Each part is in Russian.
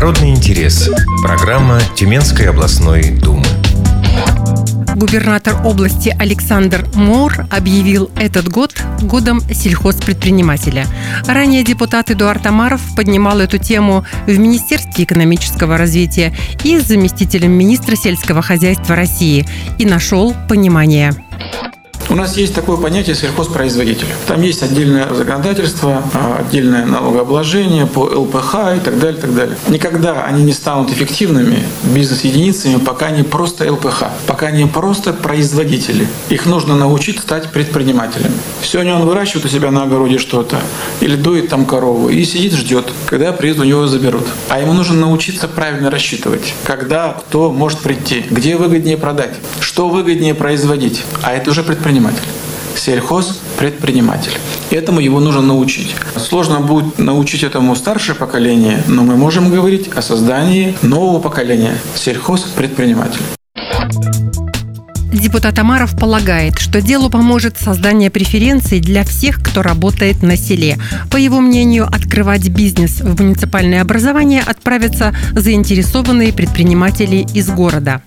Народный интерес. Программа Тюменской областной думы. Губернатор области Александр Моор объявил этот год годом сельхозпредпринимателя. Ранее депутат Эдуард Амаров поднимал эту тему в Министерстве экономического развития и с заместителем министра сельского хозяйства России и нашел понимание. У нас есть такое понятие сельхозпроизводитель. Там есть отдельное законодательство, отдельное налогообложение по ЛПХ и так далее, так далее. Никогда они не станут эффективными бизнес-единицами, пока они просто ЛПХ, пока они просто производители. Их нужно научить стать предпринимателями. Сегодня он выращивает у себя на огороде что-то или доит там корову и сидит, ждет, когда приедут, у него заберут. А ему нужно научиться правильно рассчитывать, когда кто может прийти, где выгоднее продать, что выгоднее производить. А это уже предприниматель. Сельхозпредприниматель. Этому его нужно научить. Сложно будет научить этому старшее поколение, но мы можем говорить о создании нового поколения сельхозпредпринимателей. Депутат Амаров полагает, что делу поможет создание преференций для всех, кто работает на селе. По его мнению, открывать бизнес в муниципальное образование отправятся заинтересованные предприниматели из города.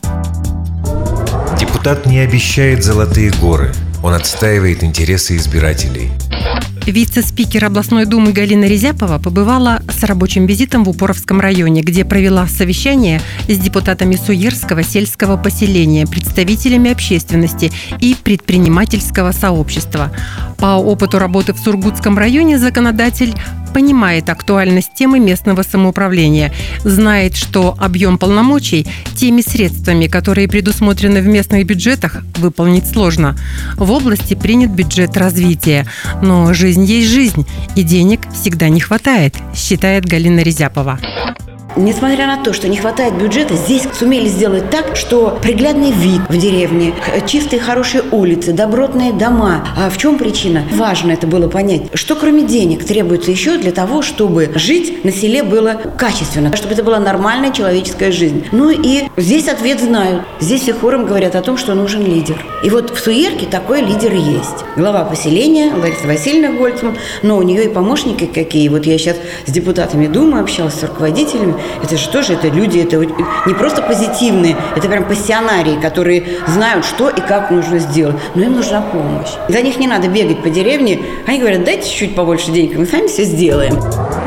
Депутат не обещает золотые горы. Он отстаивает интересы избирателей. Вице-спикер областной думы Галина Резяпова побывала с рабочим визитом в Упоровском районе, где провела совещание с депутатами Суерского сельского поселения, представителями общественности и предпринимательского сообщества. По опыту работы в Сургутском районе законодатель понимает актуальность темы местного самоуправления, знает, что объем полномочий теми средствами, которые предусмотрены в местных бюджетах, выполнить сложно. В области принят бюджет развития, но жизнь есть жизнь, и денег всегда не хватает, считает Галина Резяпова. Несмотря на то, что не хватает бюджета, здесь сумели сделать так, что приглядный вид в деревне, чистые хорошие улицы, добротные дома. А в чем причина? Важно это было понять, что кроме денег требуется еще для того, чтобы жить на селе было качественно, чтобы это была нормальная человеческая жизнь. Ну и здесь ответ знают. Здесь все хором говорят о том, что нужен лидер. И вот в Суерке такой лидер есть. Глава поселения Лариса Васильевна Гольцман, но у нее и помощники какие. Вот я сейчас с депутатами Думы общалась, с руководителями. Это же тоже это люди, это не просто позитивные, это прям пассионарии, которые знают, что и как нужно сделать. Но им нужна помощь. За них не надо бегать по деревне. Они говорят, дайте чуть побольше денег, мы сами все сделаем.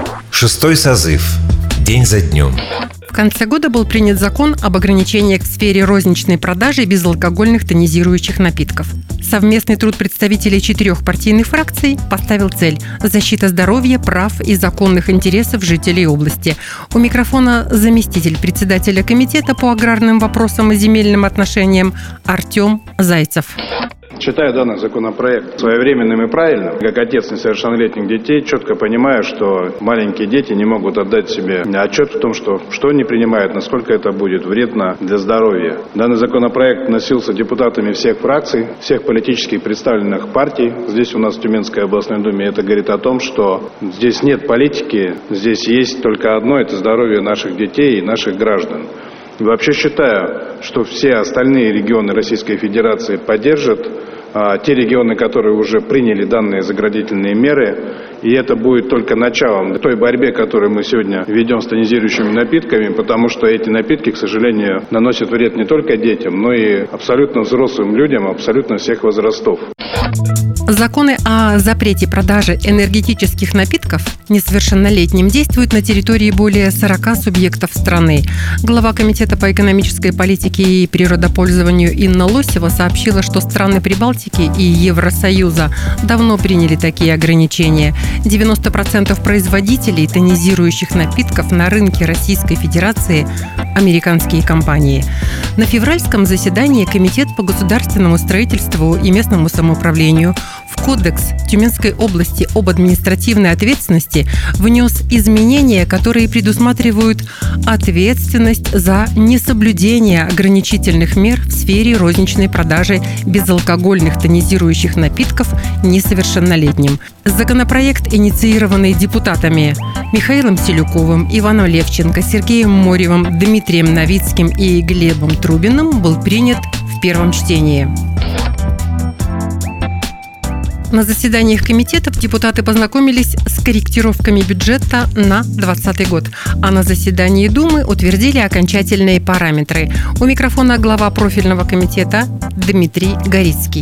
6-й созыв. День за днем. В конце года был принят закон об ограничениях в сфере розничной продажи безалкогольных тонизирующих напитков. Совместный труд представителей 4 партийных фракций поставил цель – защита здоровья, прав и законных интересов жителей области. У микрофона заместитель председателя комитета по аграрным вопросам и земельным отношениям Артем Зайцев. Считаю данный законопроект своевременным и правильным. Как отец несовершеннолетних детей четко понимаю, что маленькие дети не могут отдать себе отчет в том, что они принимают, насколько это будет вредно для здоровья. Данный законопроект вносился депутатами всех фракций, всех политически представленных партий. Здесь у нас в Тюменской областной думе это говорит о том, что здесь нет политики, здесь есть только одно – это здоровье наших детей и наших граждан. И вообще считаю, что все остальные регионы Российской Федерации поддержат те регионы, которые уже приняли данные заградительные меры, и это будет только началом той борьбе, которую мы сегодня ведем с тонизирующими напитками, потому что эти напитки, к сожалению, наносят вред не только детям, но и абсолютно взрослым людям, абсолютно всех возрастов. Законы о запрете продажи энергетических напитков несовершеннолетним действуют на территории более 40 субъектов страны. Глава Комитета по экономической политике и природопользованию Инна Лосева сообщила, что страны Прибалтики и Евросоюза давно приняли такие ограничения. 90% производителей тонизирующих напитков на рынке Российской Федерации – американские компании. На февральском заседании Комитет по государственному строительству и местному самоуправлению в Кодекс Тюменской области об административной ответственности внес изменения, которые предусматривают ответственность за несоблюдение ограничительных мер в сфере розничной продажи безалкогольных тонизирующих напитков несовершеннолетним. Законопроект, инициированный депутатами Михаилом Селюковым, Иваном Левченко, Сергеем Моревым, Дмитрием Новицким и Глебом Трубиным, был принят в первом чтении. На заседаниях комитетов депутаты познакомились с корректировками бюджета на 2020 год, а на заседании Думы утвердили окончательные параметры. У микрофона глава профильного комитета Дмитрий Горицкий.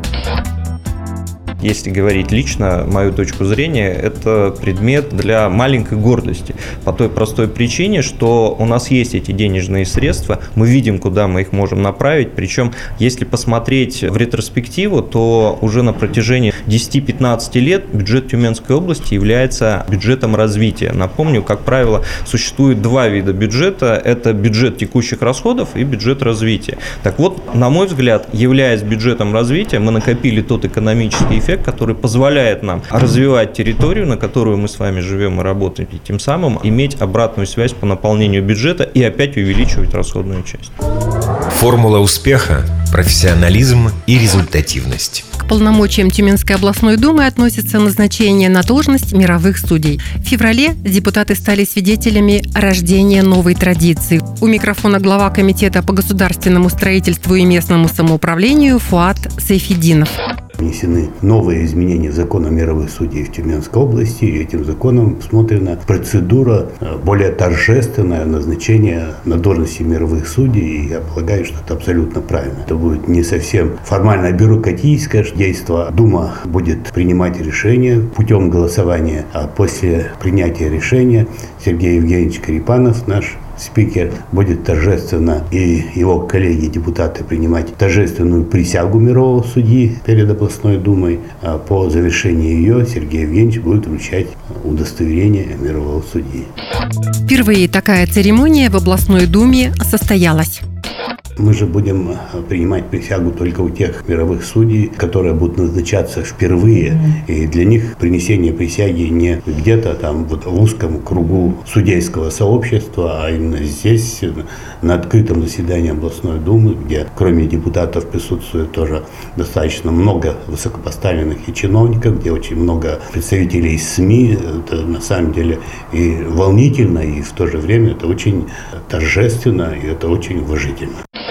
Если говорить лично, мою точку зрения, это предмет для маленькой гордости. По той простой причине, что у нас есть эти денежные средства, мы видим, куда мы их можем направить. Причем, если посмотреть в ретроспективу, то уже на протяжении 10-15 лет бюджет Тюменской области является бюджетом развития. Напомню, как правило, существует два вида бюджета. Это бюджет текущих расходов и бюджет развития. Так вот, на мой взгляд, являясь бюджетом развития, мы накопили тот экономический эффект, который позволяет нам развивать территорию, на которую мы с вами живем и работаем, и тем самым иметь обратную связь по наполнению бюджета и опять увеличивать расходную часть. Формула успеха – профессионализм и результативность. К полномочиям Тюменской областной думы относится назначение на должность мировых судей. В феврале депутаты стали свидетелями рождения новой традиции. У микрофона глава комитета по государственному строительству и местному самоуправлению Фуат Сайфетдинов. Внесены новые изменения в закон о мировых судей в Тюменской области, и этим законом смотрена процедура более торжественное назначение на должности мировых судей, и я полагаю, что это абсолютно правильно. Это будет не совсем формально бюрократическое действие. Дума будет принимать решение путем голосования, а после принятия решения Сергей Евгеньевич Карипанов, наш спикер, будет торжественно и его коллеги-депутаты принимать торжественную присягу мирового судьи перед областной думой, а по завершении ее Сергей Евгеньевич будет вручать удостоверение мирового судьи. Впервые такая церемония в областной думе состоялась. Мы же будем принимать присягу только у тех мировых судей, которые будут назначаться впервые. И для них принесение присяги не где-то там вот в узком кругу судейского сообщества, а именно здесь, на открытом заседании областной думы, где кроме депутатов присутствует тоже достаточно много высокопоставленных и чиновников, где очень много представителей СМИ. Это на самом деле и волнительно, и в то же время это очень торжественно, и это очень уважительно.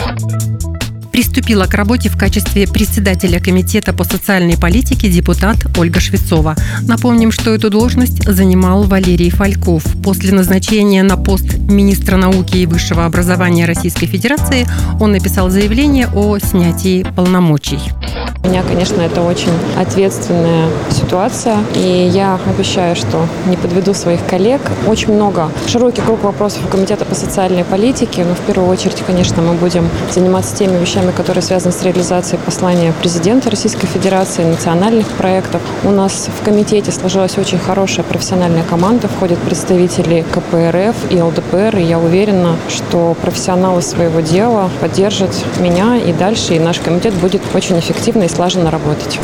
Приступила к работе в качестве председателя комитета по социальной политике депутат Ольга Швецова. Напомним, что эту должность занимал Валерий Фальков. После назначения на пост министра науки и высшего образования Российской Федерации он написал заявление о снятии полномочий. У меня, конечно, это очень ответственная ситуация, и я обещаю, что не подведу своих коллег. Очень много, широкий круг вопросов у комитета по социальной политике, но в первую очередь, конечно, мы будем заниматься теми вещами, которые связаны с реализацией послания президента Российской Федерации, национальных проектов. У нас в комитете сложилась очень хорошая профессиональная команда, входят представители КПРФ и ЛДПР, и я уверена, что профессионалы своего дела поддержат меня и дальше, и наш комитет будет очень эффективно и слаженно работать.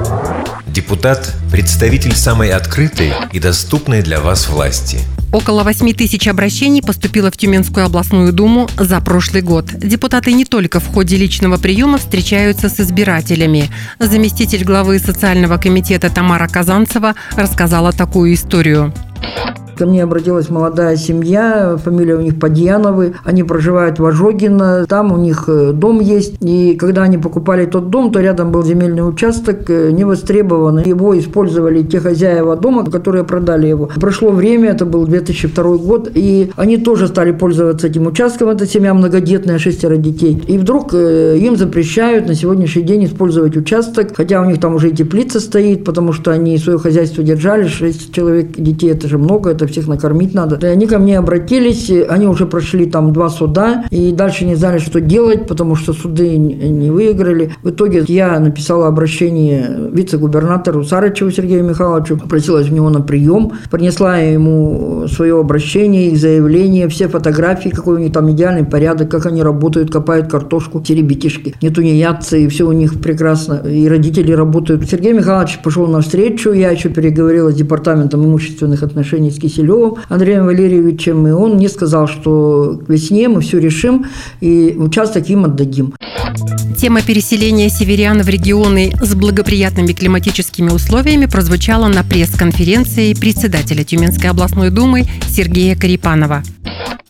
Депутат – представитель самой открытой и доступной для вас власти. Около 8 тысяч обращений поступило в Тюменскую областную думу за прошлый год. Депутаты не только в ходе личного приема встречаются с избирателями. Заместитель главы социального комитета Тамара Казанцева рассказала такую историю. Ко мне обратилась молодая семья, фамилия у них Подьяновы, они проживают в Ожогино, там у них дом есть, и когда они покупали тот дом, то рядом был земельный участок невостребованный, его использовали те хозяева дома, которые продали его. Прошло время, это был 2002 год, и они тоже стали пользоваться этим участком, это семья многодетная, 6 детей, и вдруг им запрещают на сегодняшний день использовать участок, хотя у них там уже и теплица стоит, потому что они свое хозяйство держали, 6 человек детей, это же много, это всех накормить надо. И они ко мне обратились, они уже прошли там 2 суда, и дальше не знали, что делать, потому что суды не выиграли. В итоге я написала обращение вице-губернатору Сарычеву Сергею Михайловичу, попросилась в него на прием, принесла ему свое обращение, их заявление, все фотографии, какой у них там идеальный порядок, как они работают, копают картошку, все ребятишки, не тунеядцы, и все у них прекрасно, и родители работают. Сергей Михайлович пошел навстречу, я еще переговорила с департаментом имущественных отношений с Киселевым Андреем Валерьевичем, и он мне сказал, что к весне мы все решим и участок им отдадим. Тема переселения северян в регионы с благоприятными климатическими условиями прозвучала на пресс-конференции председателя Тюменской областной думы Сергея Карипанова.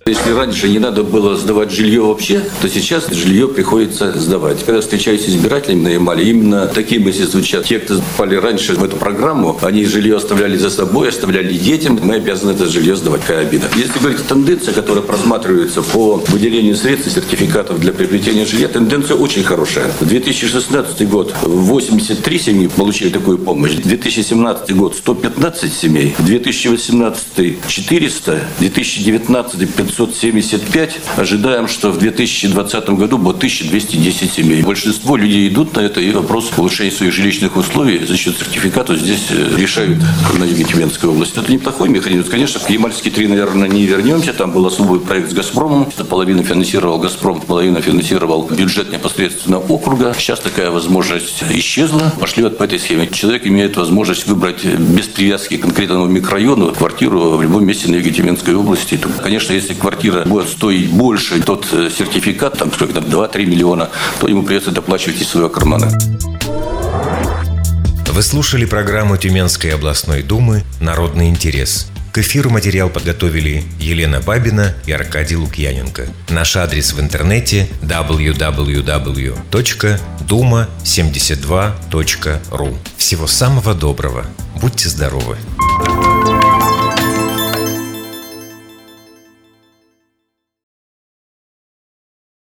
Если раньше не надо было сдавать жилье вообще, то сейчас жилье приходится сдавать. Когда встречаюсь с избирателями на Ямале, именно такие мысли звучат. Те, кто попали раньше в эту программу, они жилье оставляли за собой, оставляли детям. Мы обязаны это жилье сдавать. Какая обида. Если говорить о тенденции, которая просматривается по выделению средств и сертификатов для приобретения жилья, тенденция очень хорошая. В 2016 год 83 семьи получили такую помощь. В 2017 год 115 семей. В 2018 400. В 2019 575. Ожидаем, что в 2020 году будет 1210 семей. Большинство людей идут на это, и вопрос улучшения своих жилищных условий за счет сертификатов здесь решают на юге Тюменской области. Это неплохой механизм. Конечно, к Ямальские 3, наверное, не вернемся. Там был особый проект с «Газпромом». Половину финансировал «Газпром», половину финансировал бюджет непосредственно округа. Сейчас такая возможность исчезла. Пошли вот по этой схеме. Человек имеет возможность выбрать без привязки к конкретному микрорайону квартиру в любом месте на юге Тюменской области. Конечно, если квартира будет стоить больше, тот сертификат, там сколько там, 2-3 миллиона, то ему придется доплачивать из своего кармана. Вы слушали программу Тюменской областной думы «Народный интерес». К эфиру материал подготовили Елена Бабина и Аркадий Лукьяненко. Наш адрес в интернете www.duma72.ru. Всего самого доброго. Будьте здоровы!